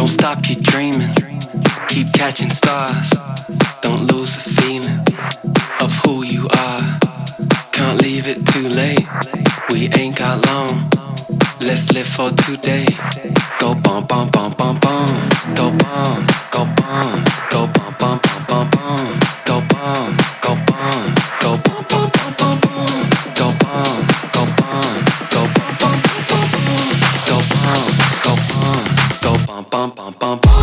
stop, keep dreaming. Keep catching stars. Don't lose the feeling of who you are. Can't leave it too late. We ain't got long. Let's live for today. Go bum bum bum bum bum. Go bum, go bum, go bum bum bum bum bum. Go bum, go bum, go bum bum bum bum bum. Go bum, go bum, go bum bum bum bum bum. Go bum, go bum, go bum bum bum bum.